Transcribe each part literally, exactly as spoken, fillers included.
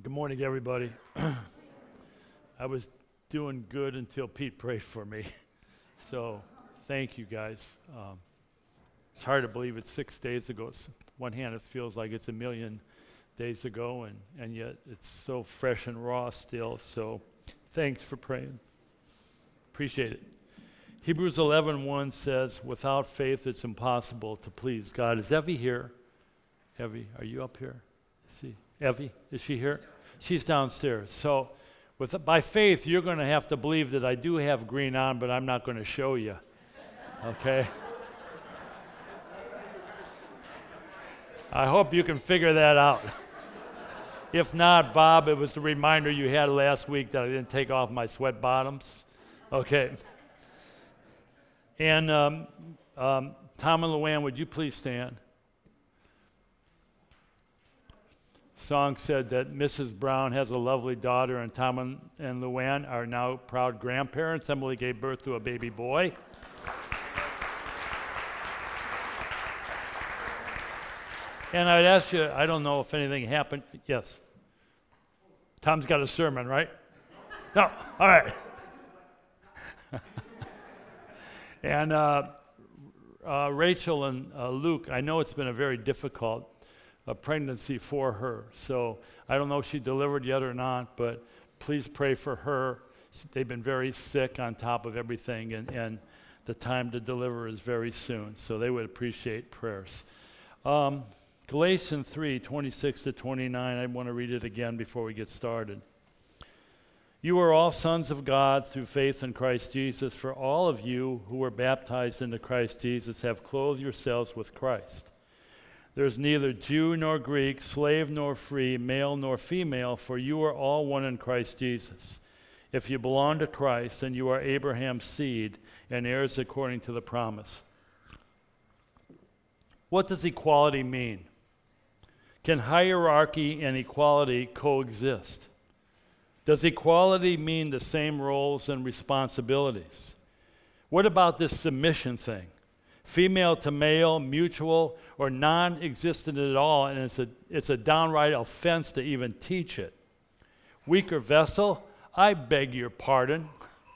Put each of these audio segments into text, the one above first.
Good morning, everybody. I was doing good until Pete prayed for me. So thank you, guys. Um, it's hard to believe it's six days ago. It's, one hand, it feels like it's a million days ago, and, and yet it's so fresh and raw still. So thanks for praying. Appreciate it. Hebrews eleven one says, without faith, it's impossible to please God. Is Evie here? Evie, are you up here? Is she? Evie, is she here? She's downstairs. So with by faith, you're going to have to believe that I do have green on, but I'm not going to show you. Okay? I hope you can figure that out. If not, Bob, it was the reminder you had last week that I didn't take off my sweat bottoms. Okay. And um, um, Tom and Luann, would you please stand? Song said that Missus Brown has a lovely daughter, and Tom and, and Luann are now proud grandparents. Emily gave birth to a baby boy. And I'd ask you, I don't know if anything happened. Yes. Tom's got a sermon, right? No. All right. and uh, uh, Rachel and uh, Luke, I know it's been a very difficult a pregnancy for her. So I don't know if she delivered yet or not, but please pray for her. They've been very sick on top of everything, and, and the time to deliver is very soon. So they would appreciate prayers. Um, Galatians three, twenty-six to twenty-nine, I want to read it again before we get started. You are all sons of God through faith in Christ Jesus, for all of you who were baptized into Christ Jesus have clothed yourselves with Christ. There is neither Jew nor Greek, slave nor free, male nor female, for you are all one in Christ Jesus. If you belong to Christ, then you are Abraham's seed and heirs according to the promise. What does equality mean? Can hierarchy and equality coexist? Does equality mean the same roles and responsibilities? What about this submission thing? Female to male, mutual, or non-existent at all, and it's a, it's a downright offense to even teach it. Weaker vessel, I beg your pardon.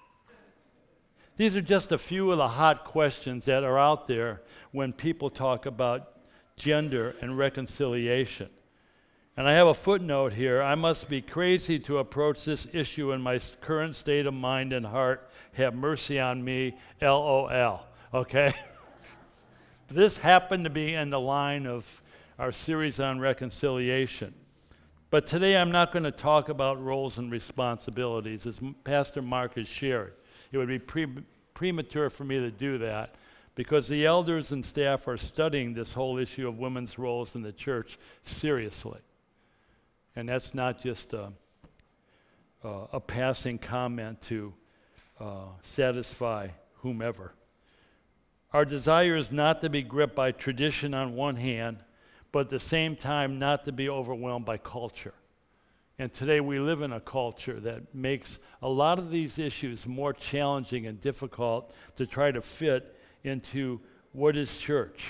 These are just a few of the hot questions that are out there when people talk about gender and reconciliation. And I have a footnote here. I must be crazy to approach this issue in my current state of mind and heart. Have mercy on me, L O L, okay? This happened to be in the line of our series on reconciliation. But today I'm not going to talk about roles and responsibilities, as Pastor Mark has shared. It would be pre- premature for me to do that because the elders and staff are studying this whole issue of women's roles in the church seriously. And that's not just a, uh, a passing comment to uh, satisfy whomever. Our desire is not to be gripped by tradition on one hand, but at the same time not to be overwhelmed by culture. And today we live in a culture that makes a lot of these issues more challenging and difficult to try to fit into what is church?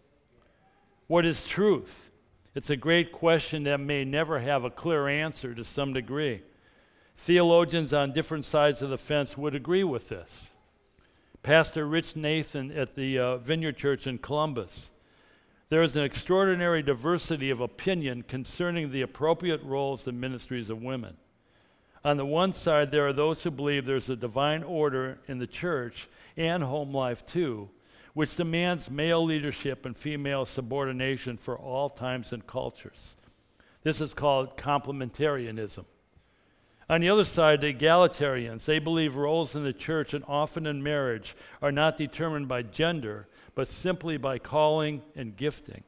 What is truth? It's a great question that may never have a clear answer to some degree. Theologians on different sides of the fence would agree with this. Pastor Rich Nathan at the uh, Vineyard Church in Columbus. There is an extraordinary diversity of opinion concerning the appropriate roles and ministries of women. On the one side, there are those who believe there's a divine order in the church and home life too, which demands male leadership and female subordination for all times and cultures. This is called complementarianism. On the other side, the egalitarians, they believe roles in the church and often in marriage are not determined by gender, but simply by calling and gifting.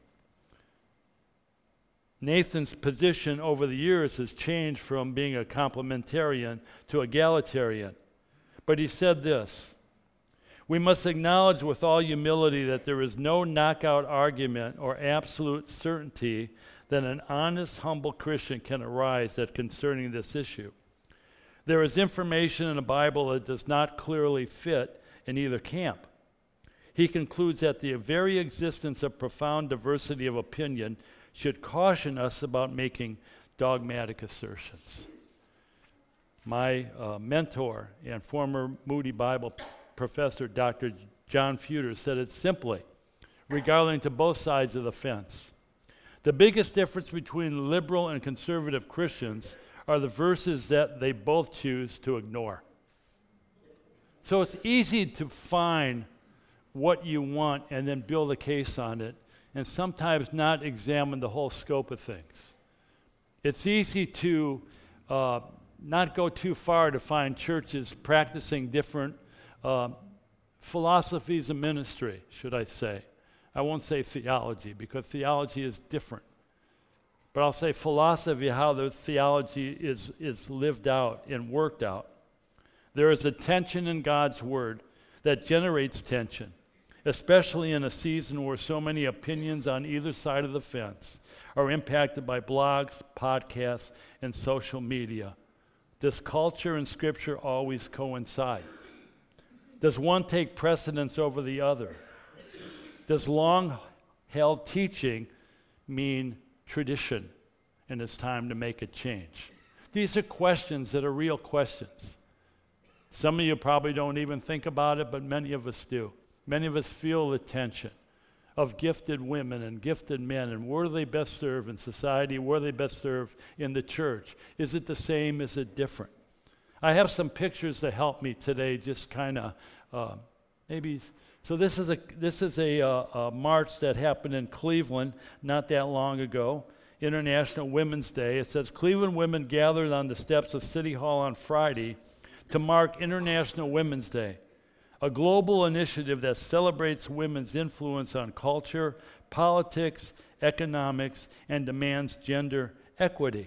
Nathan's position over the years has changed from being a complementarian to egalitarian. But he said this: we must acknowledge with all humility that there is no knockout argument or absolute certainty that an honest, humble Christian can arise at concerning this issue. There is information in the Bible that does not clearly fit in either camp. He concludes that the very existence of profound diversity of opinion should caution us about making dogmatic assertions. My uh, mentor and former Moody Bible p- professor, Doctor John Feuder, said it simply, regarding to both sides of the fence. The biggest difference between liberal and conservative Christians are the verses that they both choose to ignore. So it's easy to find what you want and then build a case on it, and sometimes not examine the whole scope of things. It's easy to uh, not go too far to find churches practicing different uh, philosophies of ministry, should I say. I won't say theology, because theology is different. But I'll say philosophy, how the theology is, is lived out and worked out. There is a tension in God's word that generates tension, especially in a season where so many opinions on either side of the fence are impacted by blogs, podcasts, and social media. Does culture and Scripture always coincide? Does one take precedence over the other? Does long-held teaching mean tradition, and it's time to make a change? These are questions that are real questions. Some of you probably don't even think about it, but many of us do. Many of us feel the tension of gifted women and gifted men, and where do they best serve in society? Where do they best serve in the church? Is it the same? Is it different? I have some pictures that help me today, just kind of uh, maybe. So this is a this is a, uh, a march that happened in Cleveland not that long ago, International Women's Day. It says Cleveland women gathered on the steps of City Hall on Friday to mark International Women's Day, a global initiative that celebrates women's influence on culture, politics, economics, and demands gender equity.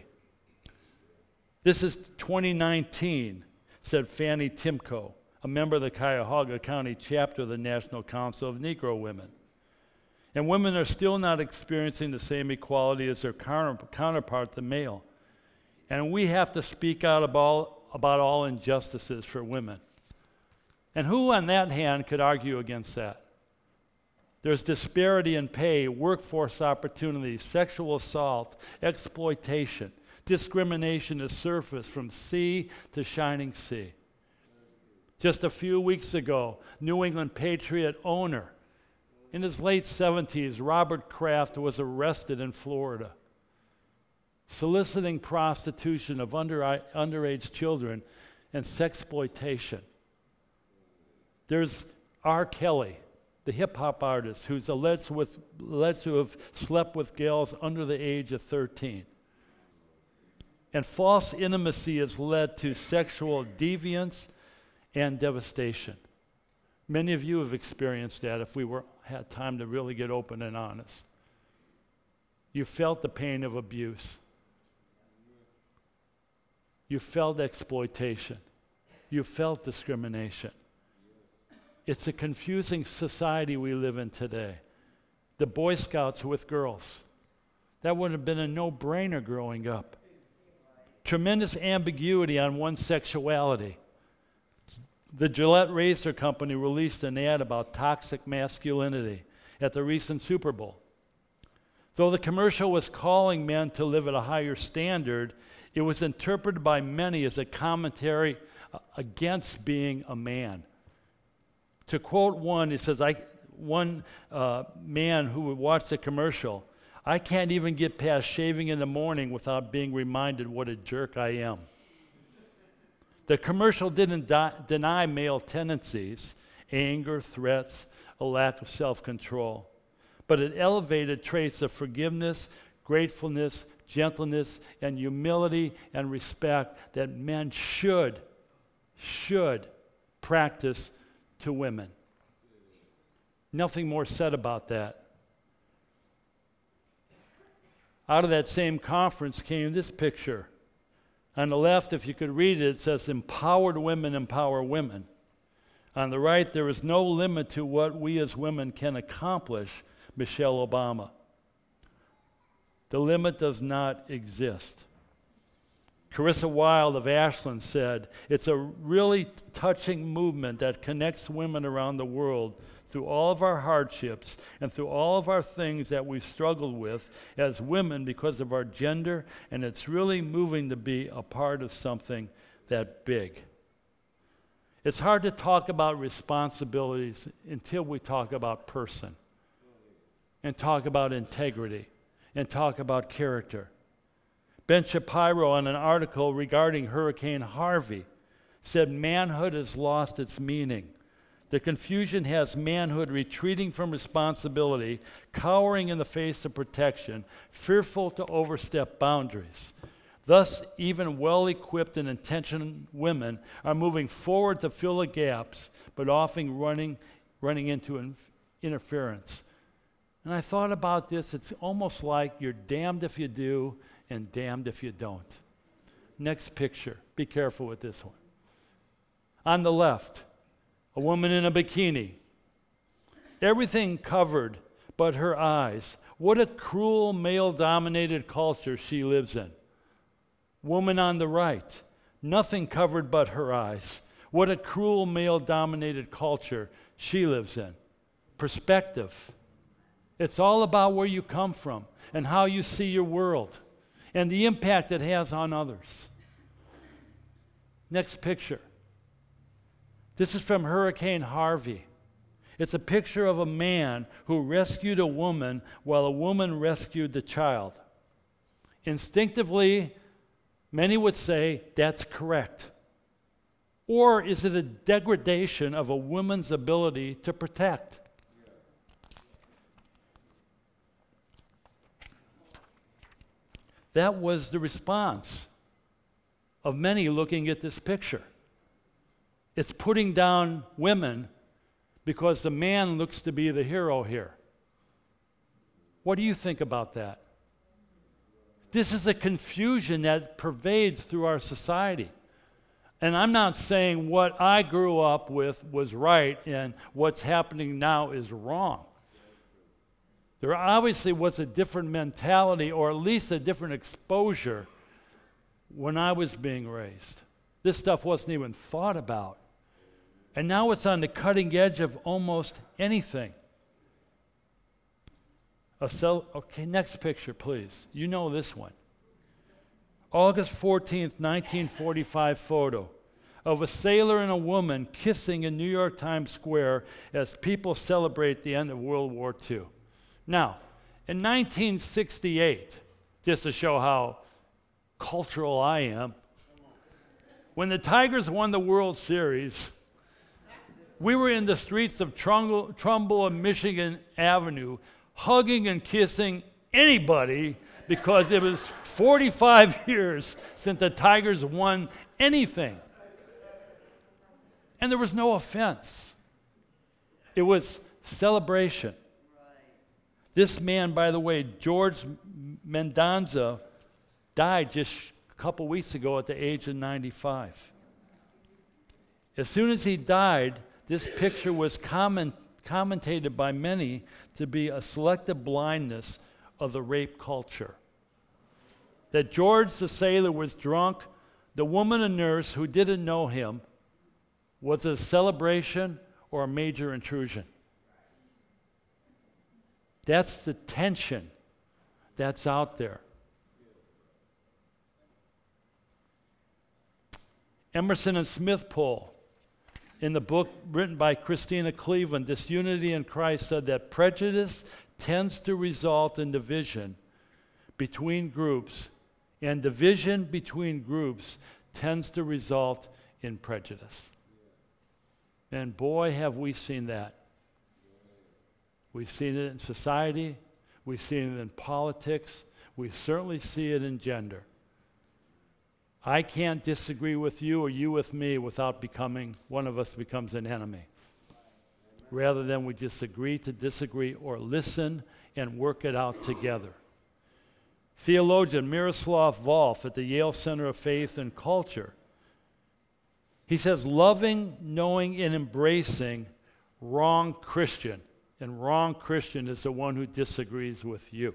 This is twenty nineteen, said Fannie Timko, a member of the Cuyahoga County chapter of the National Council of Negro Women. And women are still not experiencing the same equality as their counter- counterpart, the male. And we have to speak out about, about all injustices for women. And who on that hand could argue against that? There's disparity in pay, workforce opportunities, sexual assault, exploitation. Discrimination has surfaced from sea to shining sea. Just a few weeks ago, New England Patriot owner, in his late seventies, Robert Kraft, was arrested in Florida, soliciting prostitution of under, underage children and sexploitation. There's R. Kelly, the hip-hop artist, who's alleged, with, alleged to have slept with girls under the age of thirteen. And false intimacy has led to sexual deviance and devastation. Many of you have experienced that if we were had time to really get open and honest. You felt the pain of abuse. You felt exploitation. You felt discrimination. It's a confusing society we live in today. The Boy Scouts with girls. That would have been a no-brainer growing up. Tremendous ambiguity on one's sexuality. The Gillette Razor Company released an ad about toxic masculinity at the recent Super Bowl. Though the commercial was calling men to live at a higher standard, it was interpreted by many as a commentary against being a man. To quote one, it says, I, one uh, man who would watch the commercial, I can't even get past shaving in the morning without being reminded what a jerk I am. The commercial didn't di- deny male tendencies, anger, threats, a lack of self-control, but it elevated traits of forgiveness, gratefulness, gentleness, and humility and respect that men should, should practice to women. Nothing more said about that. Out of that same conference came this picture. On the left, if you could read it, it says, "Empowered women empower women." On the right, "There is no limit to what we as women can accomplish," Michelle Obama. The limit does not exist. Carissa Wilde of Ashland said, "It's a really touching movement that connects women around the world through all of our hardships and through all of our things that we've struggled with as women because of our gender, and it's really moving to be a part of something that big. It's hard to talk about responsibilities until we talk about person and talk about integrity and talk about character. Ben Shapiro, on an article regarding Hurricane Harvey, said manhood has lost its meaning. The confusion has manhood retreating from responsibility, cowering in the face of protection, fearful to overstep boundaries. Thus, even well-equipped and intentioned women are moving forward to fill the gaps, but often running, running into in- interference. And I thought about this. It's almost like you're damned if you do and damned if you don't. Next picture. Be careful with this one. On the left, a woman in a bikini. Everything covered but her eyes. What a cruel male-dominated culture she lives in. Woman on the right, nothing covered but her eyes. What a cruel male-dominated culture she lives in. Perspective. It's all about where you come from and how you see your world and the impact it has on others. Next picture. This is from Hurricane Harvey. It's a picture of a man who rescued a woman while a woman rescued the child. Instinctively, many would say that's correct. Or is it a degradation of a woman's ability to protect? That was the response of many looking at this picture. It's putting down women because the man looks to be the hero here. What do you think about that? This is a confusion that pervades through our society. And I'm not saying what I grew up with was right and what's happening now is wrong. There obviously was a different mentality, or at least a different exposure, when I was being raised. This stuff wasn't even thought about. And now it's on the cutting edge of almost anything. A cell, okay, next picture, please. You know this one. August fourteenth, nineteen forty-five photo of a sailor and a woman kissing in New York Times Square as people celebrate the end of World War Two. Now, in nineteen sixty-eight, just to show how cultural I am, when the Tigers won the World Series, we were in the streets of Trumbull, Trumbull and Michigan Avenue hugging and kissing anybody because it was forty-five years since the Tigers won anything. And there was no offense. It was celebration. This man, by the way, George Mendoza, died just a couple weeks ago at the age of ninety-five. As soon as he died, this picture was comment, commentated by many to be a selective blindness of the rape culture. That George the sailor was drunk, the woman, a nurse who didn't know him, was a celebration or a major intrusion. That's the tension that's out there. Emerson and Smith poll, in the book written by Christina Cleveland, Disunity in Christ, said that prejudice tends to result in division between groups, and division between groups tends to result in prejudice. And boy, have we seen that. We've seen it in society, we've seen it in politics, we certainly see it in gender. I can't disagree with you or you with me without becoming, one of us becomes an enemy. Rather than we just agree to disagree or listen and work it out together. Theologian Miroslav Volf at the Yale Center of Faith and Culture, he says, loving, knowing, and embracing wrong Christian. And wrong Christian is the one who disagrees with you.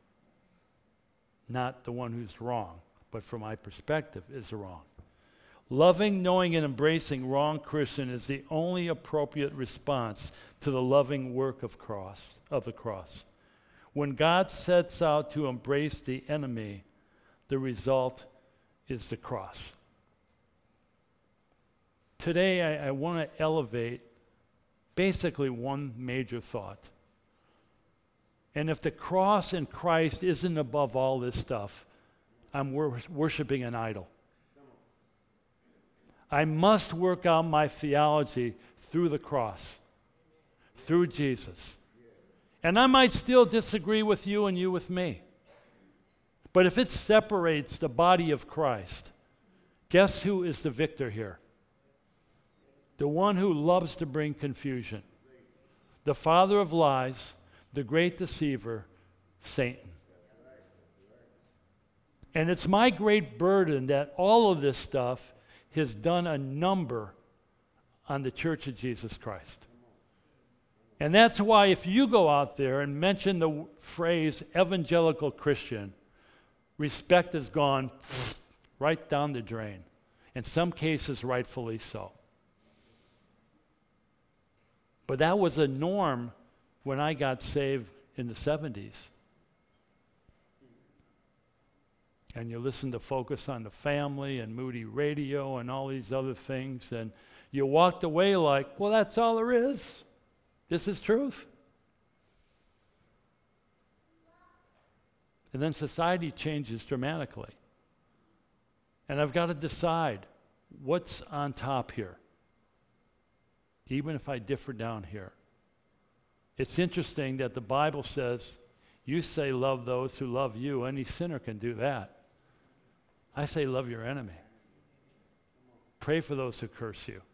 Not the one who's wrong, but from my perspective is wrong. Loving, knowing, and embracing wrong Christian is the only appropriate response to the loving work of cross of the cross. When God sets out to embrace the enemy, the result is the cross. Today, I, I want to elevate basically one major thought. And if the cross in Christ isn't above all this stuff, I'm wor- worshiping an idol. I must work out my theology through the cross, through Jesus. And I might still disagree with you and you with me. But if it separates the body of Christ, guess who is the victor here? The one who loves to bring confusion. The father of lies, the great deceiver, Satan. And it's my great burden that all of this stuff has done a number on the Church of Jesus Christ. And that's why if you go out there and mention the w- phrase evangelical Christian, respect has gone right down the drain. In some cases, rightfully so. But that was a norm when I got saved in the seventies. And you listen to Focus on the Family and Moody Radio and all these other things, and you walked away like, well, that's all there is. This is truth. And then society changes dramatically. And I've got to decide what's on top here, even if I differ down here. It's interesting that the Bible says, you say love those who love you. Any sinner can do that. I say love your enemy. Pray for those who curse you.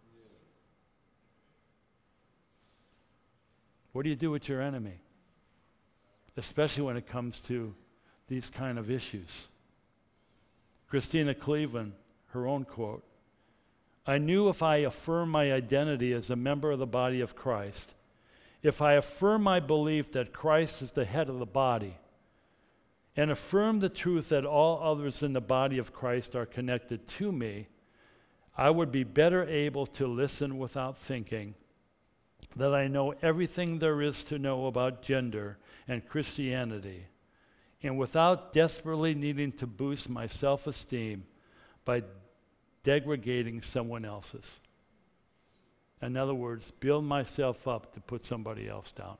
What do you do with your enemy? Especially when it comes to these kind of issues. Christina Cleveland, her own quote, I knew if I affirm my identity as a member of the body of Christ, if I affirm my belief that Christ is the head of the body, and affirm the truth that all others in the body of Christ are connected to me, I would be better able to listen without thinking, that I know everything there is to know about gender and Christianity, and without desperately needing to boost my self-esteem by degrading someone else's. In other words, build myself up to put somebody else down.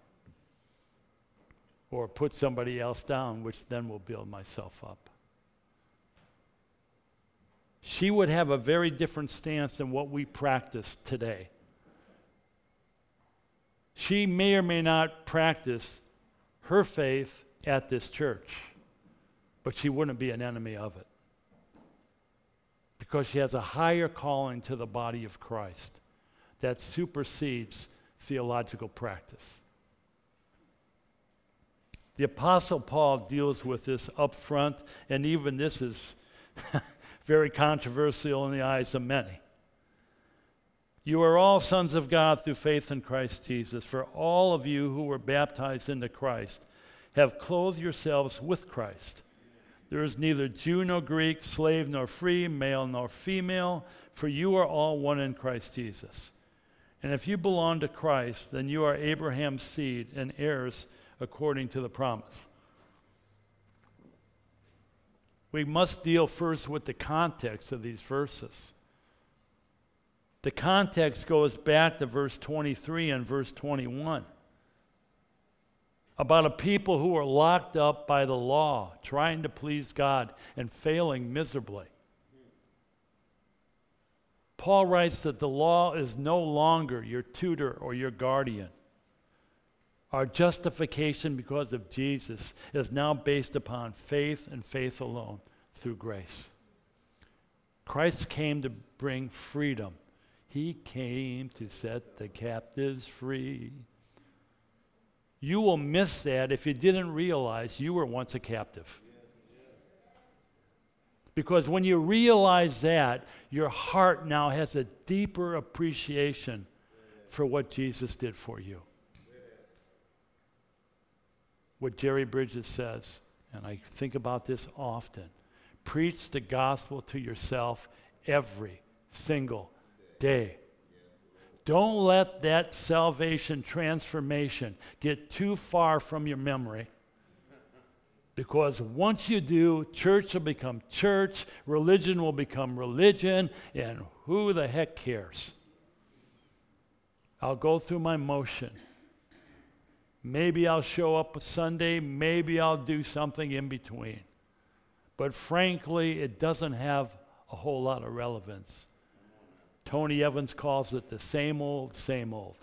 Or put somebody else down, which then will build myself up. She would have a very different stance than what we practice today. She may or may not practice her faith at this church, but she wouldn't be an enemy of it. Because she has a higher calling to the body of Christ that supersedes theological practice. The Apostle Paul deals with this up front, and even this is very controversial in the eyes of many. You are all sons of God through faith in Christ Jesus. For all of you who were baptized into Christ have clothed yourselves with Christ. There is neither Jew nor Greek, slave nor free, male nor female, for you are all one in Christ Jesus. And if you belong to Christ, then you are Abraham's seed and heirs according to the promise. We must deal first with the context of these verses. The context goes back to verse twenty-three and verse twenty-one about a people who are locked up by the law, trying to please God and failing miserably. Paul writes that the law is no longer your tutor or your guardian. Our justification because of Jesus is now based upon faith and faith alone through grace. Christ came to bring freedom. He came to set the captives free. You will miss that if you didn't realize you were once a captive. Because when you realize that, your heart now has a deeper appreciation for what Jesus did for you. What Jerry Bridges says, and I think about this often, preach the gospel to yourself every single day. Don't let that salvation transformation get too far from your memory. Because once you do, church will become church, religion will become religion, and who the heck cares? I'll go through my motion. Maybe I'll show up a Sunday, maybe I'll do something in between. But frankly, it doesn't have a whole lot of relevance. Tony Evans calls it the same old, same old.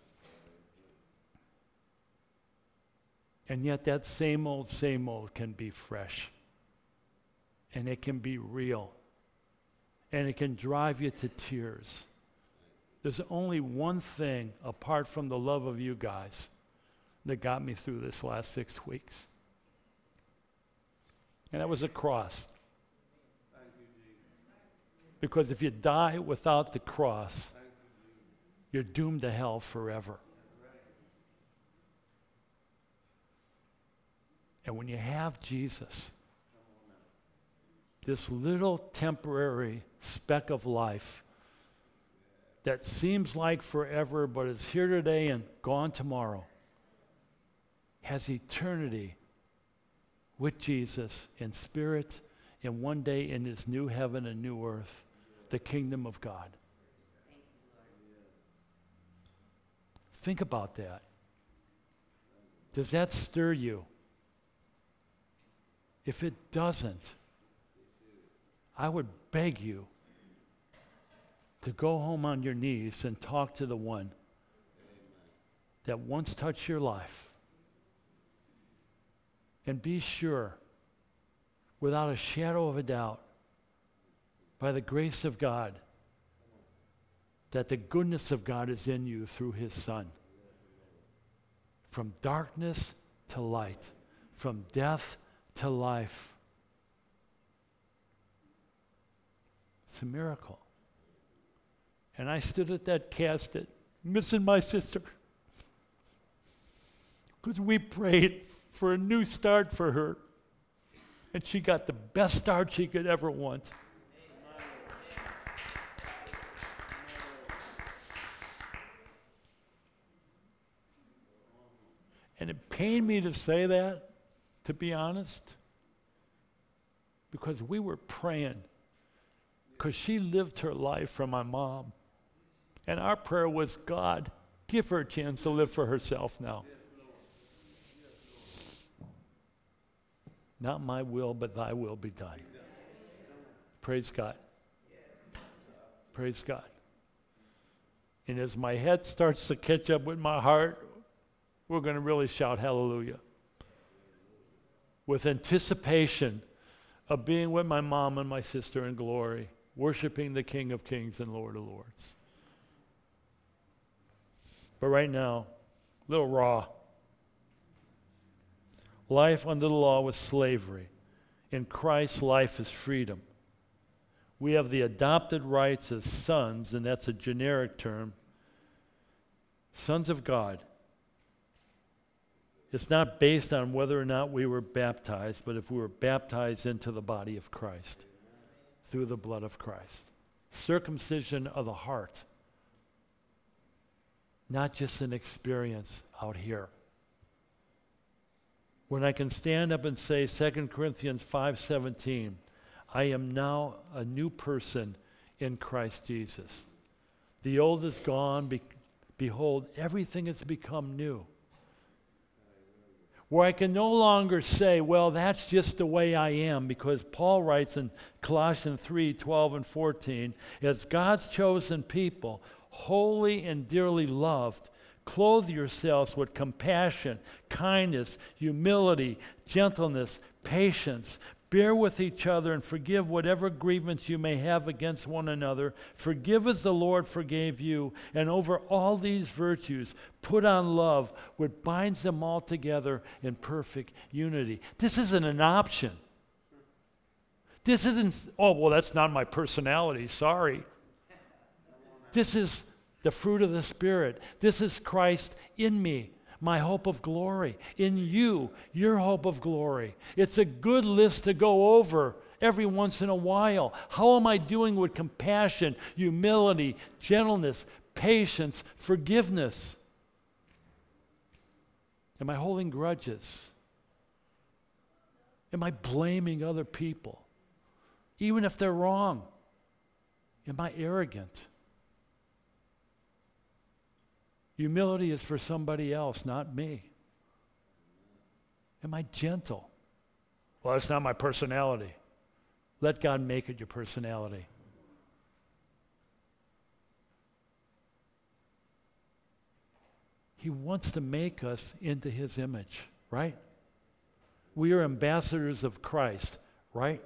And yet that same old, same old can be fresh. And it can be real. And it can drive you to tears. There's only one thing apart from the love of you guys that got me through this last six weeks. And that was a cross. Because if you die without the cross, you're doomed to hell forever. And when you have Jesus, this little temporary speck of life that seems like forever, but it's here today and gone tomorrow, has eternity with Jesus in spirit, and one day in his new heaven and new earth, the kingdom of God. Think about that. Does that stir you? If it doesn't, I would beg you to go home on your knees and talk to the one that once touched your life. And be sure, without a shadow of a doubt, by the grace of God, that the goodness of God is in you through his Son. From darkness to light, from death to life. It's a miracle. And I stood at that casket, missing my sister, because we prayed for a new start for her, and she got the best start she could ever want. And it pained me to say that, to be honest, because we were praying, because she lived her life for my mom. And our prayer was, God, give her a chance to live for herself now. Not my will, but thy will be done. Praise God. Praise God. And as my head starts to catch up with my heart, we're going to really shout hallelujah. With anticipation of being with my mom and my sister in glory, worshiping the King of Kings and Lord of Lords. But right now, a little raw. Life under the law was slavery. In Christ, life is freedom. We have the adopted rights as sons, and that's a generic term, sons of God. It's not based on whether or not we were baptized, but if we were baptized into the body of Christ through the blood of Christ. Circumcision of the heart. Not just an experience out here. When I can stand up and say Second Corinthians five seventeen, I am now a new person in Christ Jesus. The old is gone, be- behold, everything has become new. Where I can no longer say, well, that's just the way I am, because Paul writes in Colossians three twelve and fourteen, as God's chosen people, holy and dearly loved, clothe yourselves with compassion, kindness, humility, gentleness, patience. Bear with each other and forgive whatever grievance you may have against one another. Forgive as the Lord forgave you. And over all these virtues, put on love, which binds them all together in perfect unity. This isn't an option. This isn't, oh, well, that's not my personality, sorry. This is the fruit of the Spirit. This is Christ in me, my hope of glory. In you, your hope of glory. It's a good list to go over every once in a while? How am I doing with compassion, humility, gentleness, patience, forgiveness? Am I holding grudges? Am I blaming other people, even if they're wrong? Am I arrogant? Humility is for somebody else, not me. Am I gentle? Well, that's not my personality. Let God make it your personality. He wants to make us into His image, right? We are ambassadors of Christ, right?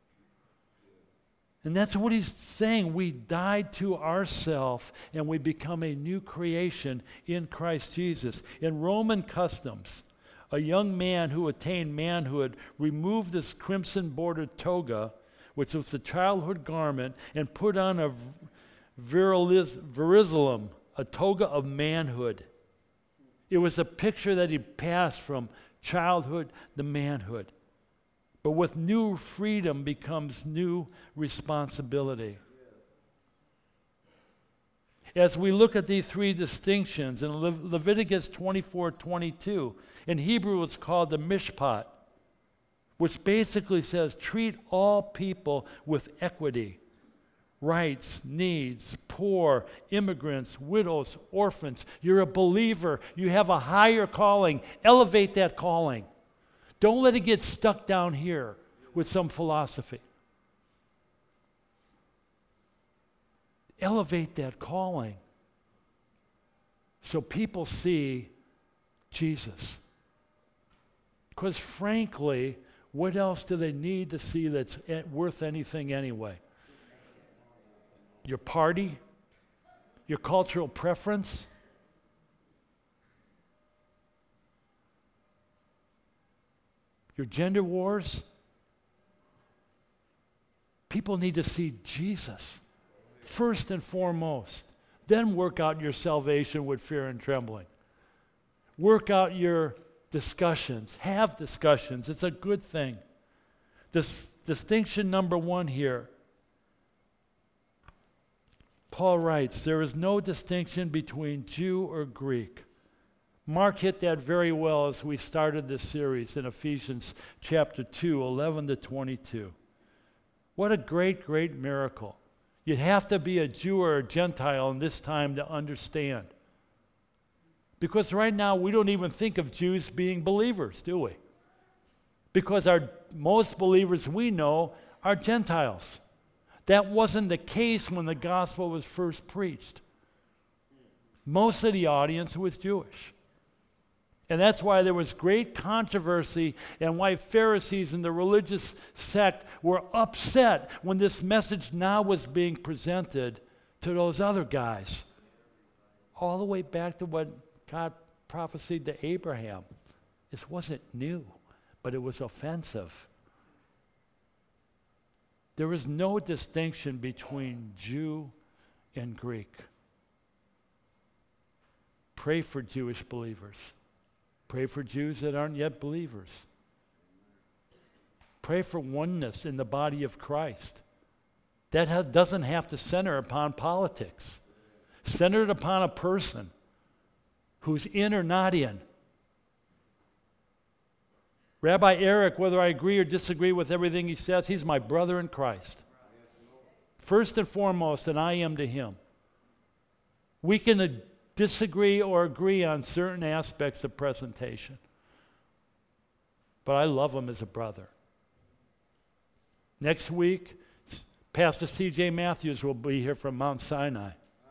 And that's what He's saying. We died to ourselves and we become a new creation in Christ Jesus. In Roman customs, a young man who attained manhood removed this crimson bordered toga, which was the childhood garment, and put on a virilis, virizilum, a toga of manhood. It was a picture that he passed from childhood to manhood. But with new freedom becomes new responsibility. As we look at these three distinctions in Le- Leviticus twenty-four twenty-two, in Hebrew it's called the mishpat, which basically says treat all people with equity. Rights, needs, poor, immigrants, widows, orphans. You're a believer. You have a higher calling. Elevate that calling. Don't let it get stuck down here with some philosophy. Elevate that calling so people see Jesus. Because frankly, what else do they need to see that's worth anything anyway? Your party? Your cultural preference? Your gender wars? People need to see Jesus first and foremost. Then work out your salvation with fear and trembling. Work out your discussions. Have discussions. It's a good thing. This distinction number one here. Paul writes, there is no distinction between Jew or Greek. Mark hit that very well as we started this series in Ephesians chapter two, eleven to twenty-two. What a great, great miracle. You'd have to be a Jew or a Gentile in this time to understand. Because right now we don't even think of Jews being believers, do we? Because our most believers we know are Gentiles. That wasn't the case when the gospel was first preached. Most of the audience was Jewish. And that's why there was great controversy and why Pharisees and the religious sect were upset when this message now was being presented to those other guys. All the way back to what God prophesied to Abraham. This wasn't new, but it was offensive. There is no distinction between Jew and Greek. Pray for Jewish believers. Pray for Jews that aren't yet believers. Pray for oneness in the body of Christ. That ha- doesn't have to center upon politics. Center it upon a person who's in or not in. Rabbi Eric, whether I agree or disagree with everything he says, he's my brother in Christ. First and foremost, and I am to him. We can uh, disagree or agree on certain aspects of presentation. But I love him as a brother. Next week, Pastor C J Matthews will be here from Mount Sinai.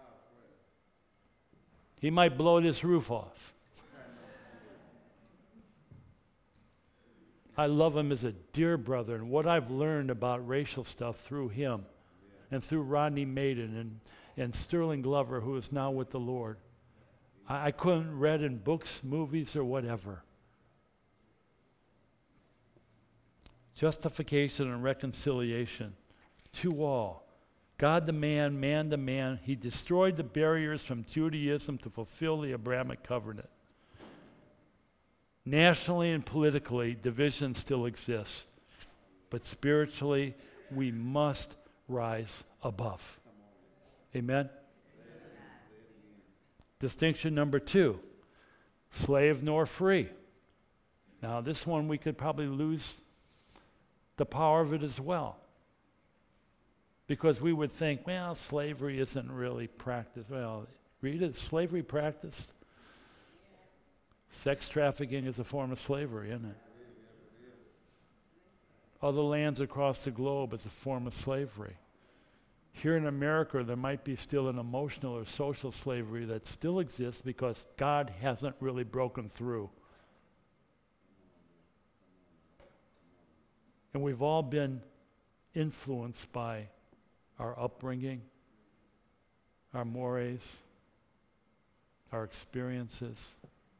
He might blow this roof off. I love him as a dear brother, and what I've learned about racial stuff through him and through Rodney Maiden and, and Sterling Glover, who is now with the Lord. I, I couldn't read in books, movies, or whatever. Justification and reconciliation to all. God the man, man the man. He destroyed the barriers from Judaism to fulfill the Abrahamic covenant. Nationally and politically, division still exists. But spiritually, we must rise above. Amen? Distinction number two, slave nor free. Now, this one we could probably lose the power of it as well. Because we would think, well, slavery isn't really practiced. Well, read it, slavery practiced. Sex trafficking is a form of slavery, isn't it? Other lands across the globe, it's a form of slavery. Here in America, there might be still an emotional or social slavery that still exists because God hasn't really broken through. And we've all been influenced by our upbringing, our mores, our experiences.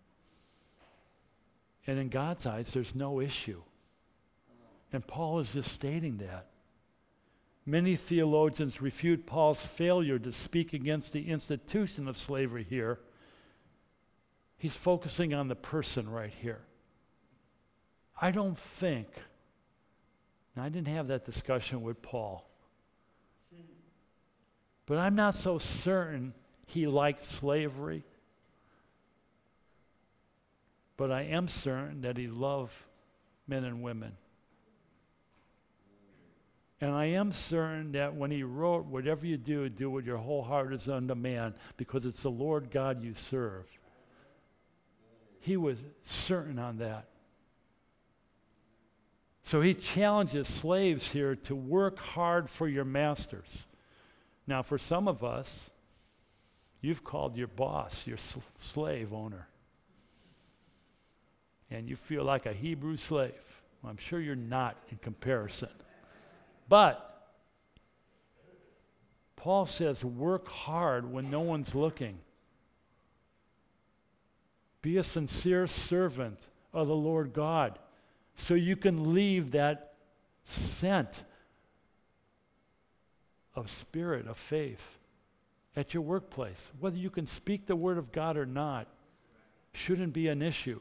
And in God's eyes, there's no issue. And Paul is just stating that. Many theologians refute Paul's failure to speak against the institution of slavery here. He's focusing on the person right here. I don't think, and I didn't have that discussion with Paul, but I'm not so certain he liked slavery. But I am certain that he loved men and women. And I am certain that when he wrote, whatever you do, do with your whole heart as unto man, because it's the Lord God you serve. He was certain on that. So he challenges slaves here to work hard for your masters. Now, for some of us, you've called your boss your sl- slave owner. And you feel like a Hebrew slave. Well, I'm sure you're not in comparison. But Paul says, work hard when no one's looking. Be a sincere servant of the Lord God so you can leave that scent of spirit, of faith at your workplace. Whether you can speak the word of God or not shouldn't be an issue.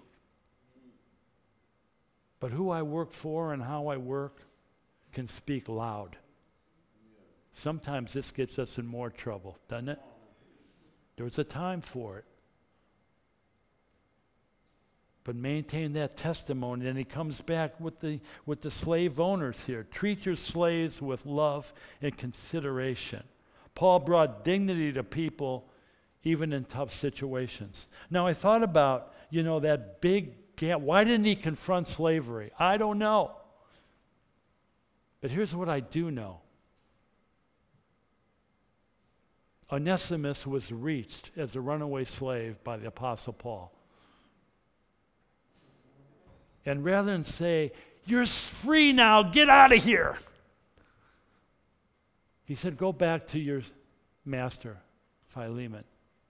But who I work for and how I work can speak loud. Sometimes this gets us in more trouble, doesn't it? There's a time for it. But maintain that testimony. And he comes back with the with the slave owners here. Treat your slaves with love and consideration. Paul brought dignity to people even in tough situations. Now I thought about, you know, that big gap. Why didn't he confront slavery? I don't know. But here's what I do know. Onesimus was reached as a runaway slave by the Apostle Paul. And rather than say, you're free now, get out of here, he said, go back to your master, Philemon,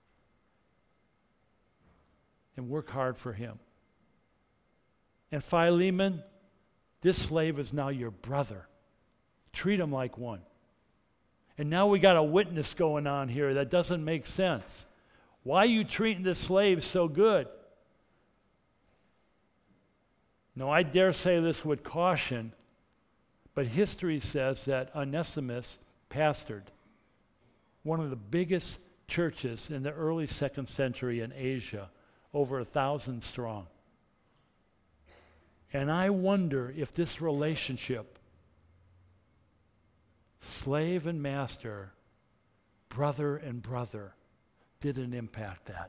and work hard for him. And Philemon, this slave is now your brother. Treat him like one. And now we got a witness going on here that doesn't make sense. Why are you treating this slave so good? Now, I dare say this with caution, but history says that Onesimus pastored one of the biggest churches in the early second century in Asia, over a thousand strong. And I wonder if this relationship, slave and master, brother and brother, didn't impact that.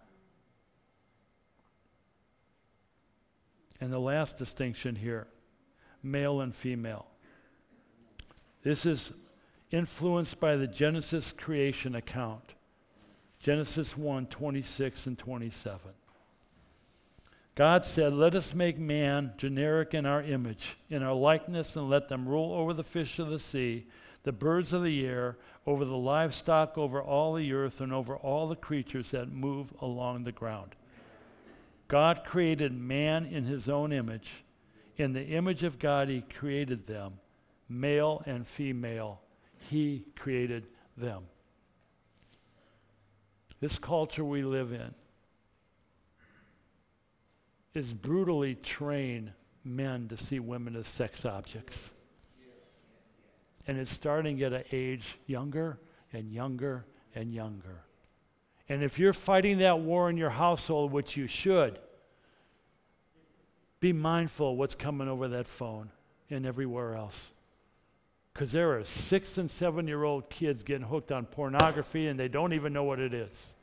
And the last distinction here, male and female. This is influenced by the Genesis creation account. Genesis one, twenty-six and twenty-seven. God said, let us make man generic in our image, in our likeness, and let them rule over the fish of the sea, the birds of the air, over the livestock, over all the earth, and over all the creatures that move along the ground. God created man in his own image. In the image of God, he created them, male and female. He created them. This culture we live in is brutally train men to see women as sex objects. And it's starting at an age younger and younger and younger. And if you're fighting that war in your household, which you should, be mindful of what's coming over that phone and everywhere else. Because there are six and seven-year-old kids getting hooked on pornography and they don't even know what it is.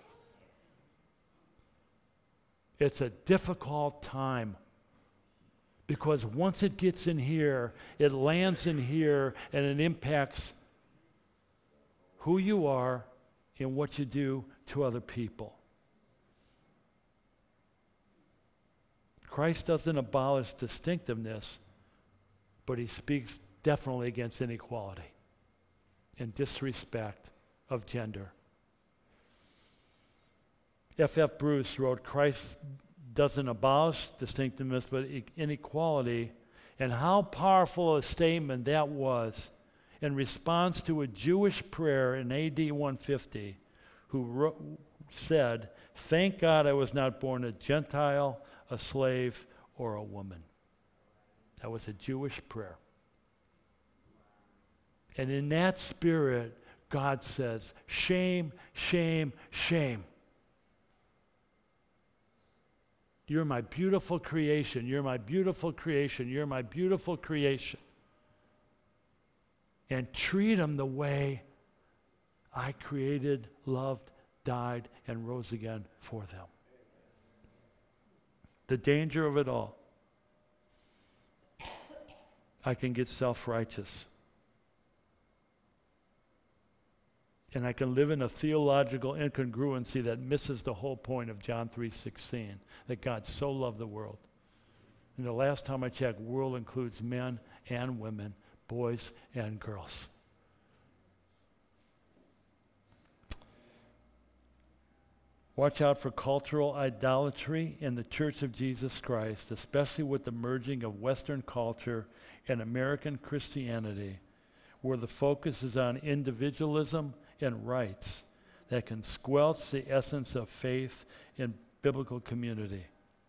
It's a difficult time. Because once it gets in here, it lands in here and it impacts who you are and what you do to other people. Christ doesn't abolish distinctiveness, but he speaks definitely against inequality and disrespect of gender. F F Bruce wrote, Christ doesn't abolish distinctiveness, but inequality, and how powerful a statement that was in response to a Jewish prayer in A D one fifty, who wrote, said, thank God I was not born a Gentile, a slave, or a woman. That was a Jewish prayer. And in that spirit, God says, shame, shame, shame. You're my beautiful creation. You're my beautiful creation. You're my beautiful creation. And treat them the way I created, loved, died, and rose again for them. The danger of it all. I can get self-righteous. And I can live in a theological incongruency that misses the whole point of John three sixteen, that God so loved the world. And the last time I checked, world includes men and women, boys and girls. Watch out for cultural idolatry in the Church of Jesus Christ, especially with the merging of Western culture and American Christianity, where the focus is on individualism and rights that can squelch the essence of faith in biblical community.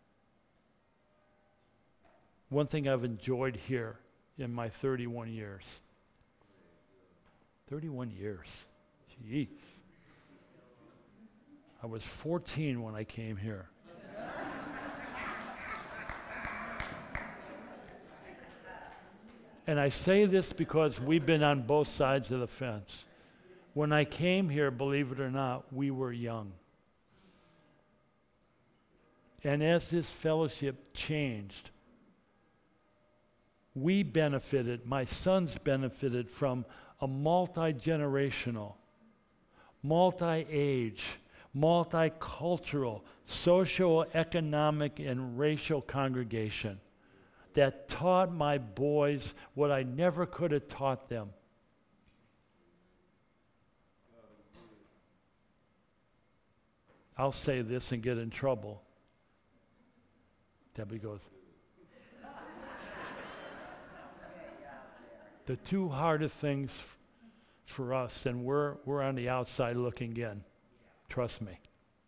One thing I've enjoyed here in my thirty-one years. thirty-one years. Jeez. I was fourteen when I came here. And I say this because we've been on both sides of the fence. When I came here, believe it or not, we were young. And as this fellowship changed, we benefited, my sons benefited from a multi-generational, multi-age, multicultural, socio-economic, and racial congregation that taught my boys what I never could have taught them. I'll say this and get in trouble. Debbie goes, the two hardest things f- for us, and we're, we're on the outside looking in, trust me,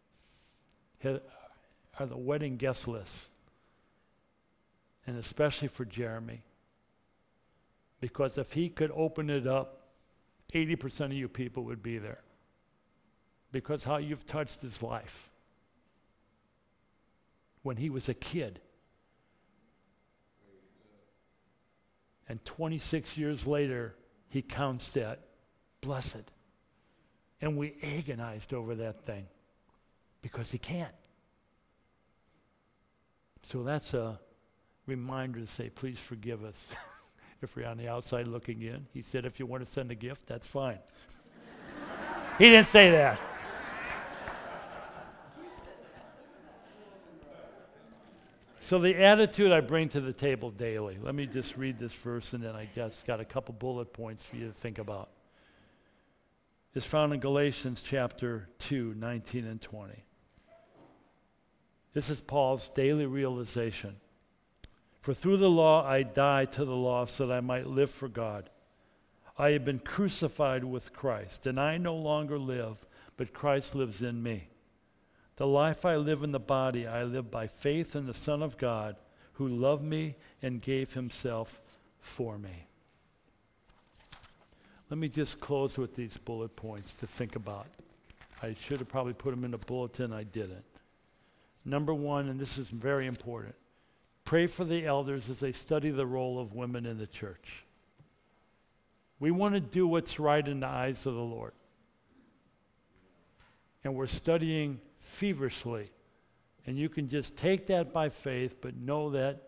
are the wedding guest lists. And especially for Jeremy. Because if he could open it up, eighty percent of you people would be there. Because how you've touched his life. When he was a kid. And twenty-six years later, he counts that blessed. And we agonized over that thing. Because he can't. So that's a reminder to say, please forgive us if we're on the outside looking in. He said, if you want to send a gift, that's fine. He didn't say that. So the attitude I bring to the table daily, let me just read this verse and then I just got a couple bullet points for you to think about. It's found in Galatians chapter two, nineteen and twenty. This is Paul's daily realization. For through the law I died to the law so that I might live for God. I have been crucified with Christ, and I no longer live, but Christ lives in me. The life I live in the body, I live by faith in the Son of God, who loved me and gave himself for me. Let me just close with these bullet points to think about. I should have probably put them in a bulletin, I didn't. Number one, and this is very important, pray for the elders as they study the role of women in the church. We want to do what's right in the eyes of the Lord. And we're studying feverishly. And you can just take that by faith, but know that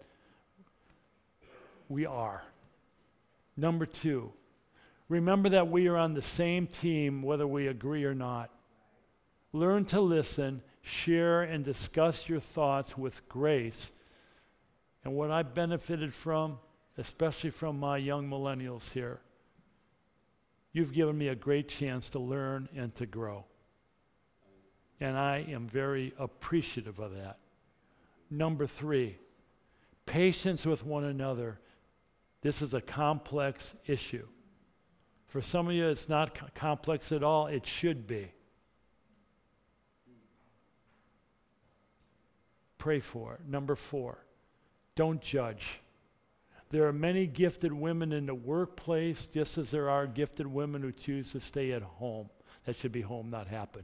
we are. Number two, remember that we are on the same team whether we agree or not. Learn to listen, share, and discuss your thoughts with grace. And what I've benefited from, especially from my young millennials here, you've given me a great chance to learn and to grow. And I am very appreciative of that. Number three, patience with one another. This is a complex issue. For some of you, it's not co- complex at all. It should be. Pray for it. Number four, don't judge. There are many gifted women in the workplace, just as there are gifted women who choose to stay at home. That should be home, not happen.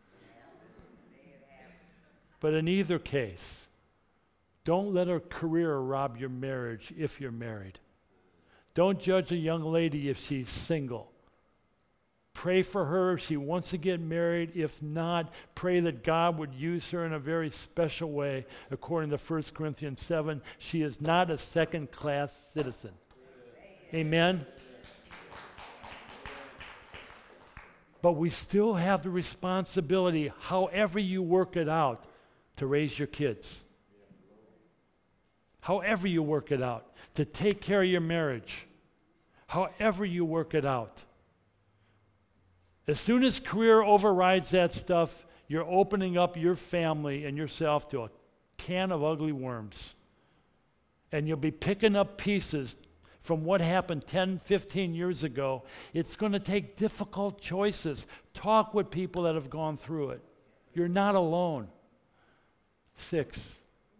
But in either case, don't let a career rob your marriage if you're married. Don't judge a young lady if she's single. Pray for her if she wants to get married. If not, pray that God would use her in a very special way. According to First Corinthians seven, she is not a second-class citizen. Amen? But we still have the responsibility, however you work it out, to raise your kids. However you work it out, to take care of your marriage. However you work it out. As soon as career overrides that stuff, you're opening up your family and yourself to a can of ugly worms. And you'll be picking up pieces from what happened ten, fifteen years ago. It's going to take difficult choices. Talk with people that have gone through it. You're not alone. Six,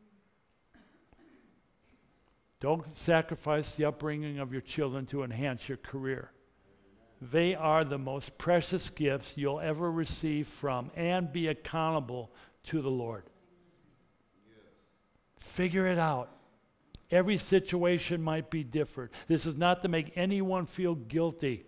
don't sacrifice the upbringing of your children to enhance your career. They are the most precious gifts you'll ever receive from and be accountable to the Lord. Yes. Figure it out. Every situation might be different. This is not to make anyone feel guilty.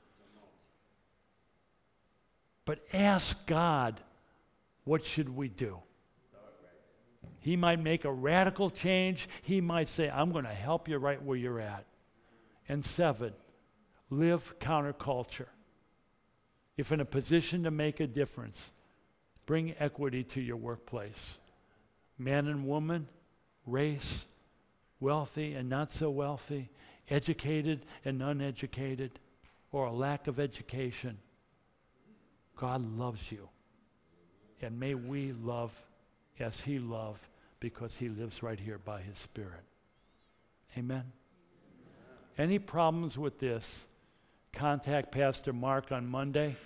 But ask God, what should we do? He might make a radical change. He might say, I'm going to help you right where you're at. And seven, live counterculture. If in a position to make a difference, bring equity to your workplace. Man and woman, race, wealthy and not so wealthy, educated and uneducated, or a lack of education. God loves you. And may we love as He loved, because He lives right here by His Spirit. Amen? Any problems with this? Contact Pastor Mark on Monday.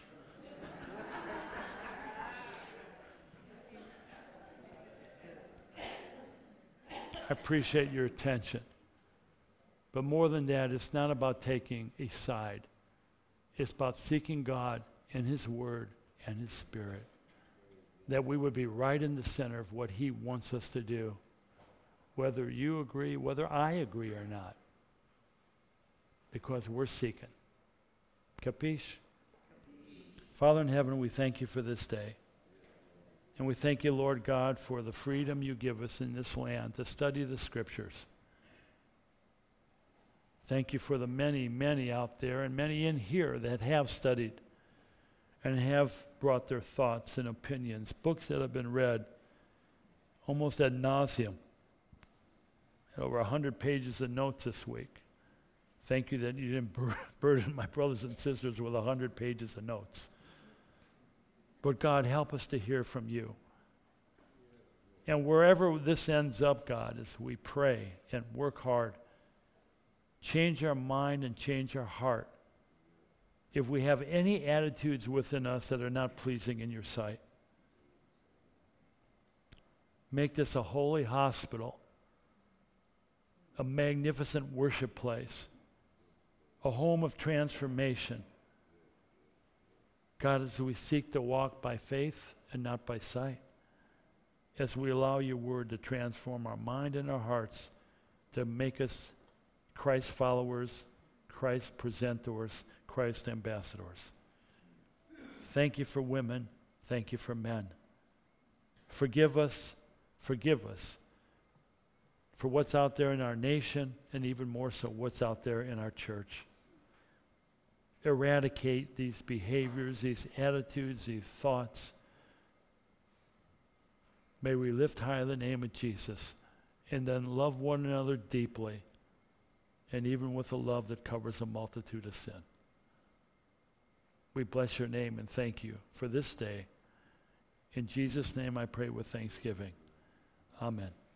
I appreciate your attention. But more than that, it's not about taking a side. It's about seeking God and His Word and His Spirit. That we would be right in the center of what He wants us to do. Whether you agree, whether I agree or not. Because we're seeking. Capiche? Father in heaven, we thank You for this day. And we thank You, Lord God, for the freedom You give us in this land to study the Scriptures. Thank You for the many, many out there and many in here that have studied and have brought their thoughts and opinions, books that have been read almost ad nauseum. Over one hundred pages of notes this week. Thank You that You didn't bur- burden my brothers and sisters with one hundred pages of notes. But God, help us to hear from You. And wherever this ends up, God, as we pray and work hard, change our mind and change our heart. If we have any attitudes within us that are not pleasing in Your sight, make this a holy hospital, a magnificent worship place, a home of transformation, God, as we seek to walk by faith and not by sight, as we allow your word to transform our mind and our hearts to make us Christ followers, Christ presentors, Christ ambassadors. Thank you for women. Thank you for men. Forgive us, forgive us for what's out there in our nation, and even more so what's out there in our church. Eradicate these behaviors, these attitudes, these thoughts. May we lift high the name of Jesus and then love one another deeply, and even with a love that covers a multitude of sin. We bless your name and thank you for this day. In Jesus' name I pray with thanksgiving. Amen.